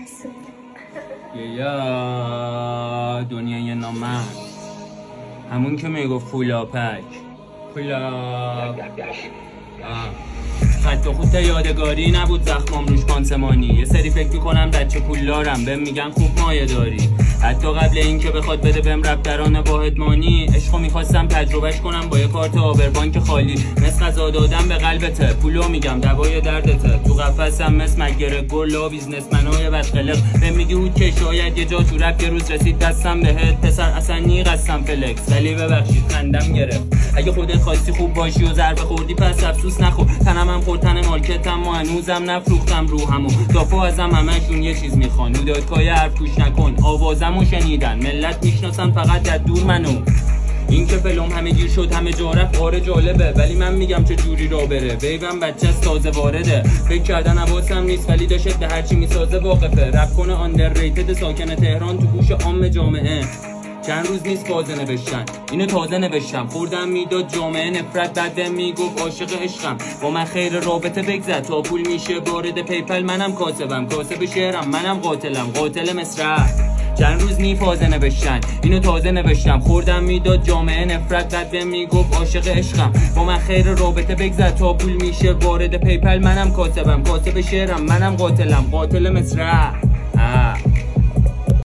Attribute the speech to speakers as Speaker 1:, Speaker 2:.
Speaker 1: یا دنیای نامرد، همون که میگفت پولاپک خط و خط یادگاری نبود، زخمام روش پانسمانی. یه سری فکر میکنم بچه پولدارم، بهم میگن خوب مایه داری. حتی قبل این که بخواد بده بهم رپتران با ادمانی، عشقو میخواستم تجربهش کنم با یه کارت آبربانک خالی. مثل غذا دادم به قلبته، پولو میگم دوای دردته. تو قفسم مثل مگره گلا بیزنسمنای بدخلق. بهم میگی او که شاید یه جا تو رپ یه روز رسید دستم بهت. پسر اصلا نیقستم فلکس، ولی ببخشید خندم گرفت. اگه خودت خواستی خوب باشی و ضربه خوردی پس افسوس نخور. تنم خورتن مارکتم و هنوزم نفروختم روحمو. دافو ازم همشون یه چیز میخوان، دادگاه حرف توش نکن. آوازمو شنیدن ملت میشناسن فقط از دور منو. این که فلوم همه گیر شد همه جا رفت، آره جالبه، ولی من میگم چه جوری را بره. ویوم بچه از تازه وارده، فکر کردن حواسم نیست ولی داشت به هرچی میسازه واقفه. رپ کنه آندرریتد ساکن تهران تو گوش عام جامعه. چند روز نیست تازه نوشتن، اینو تازه نوشتم. خوردم میداد جامعه نفرت، بعد میگفت عاشق عشقم. با من خیر رابطه بگذر تا پول میشه وارد پیپل. منم کاسبم، کاسب شعرم، منم قاتلم، قاتل مصرع. چند روز نی تازه نوشتن، اینو تازه نوشتم. خوردم میداد جامعه نفرت، بعد میگفت عاشق عشقم. با من خیر رابطه بگذر تا پول میشه وارد پیپل. منم کاسبم، کاسب شعرم، منم قاتلم، قاتل مصرع.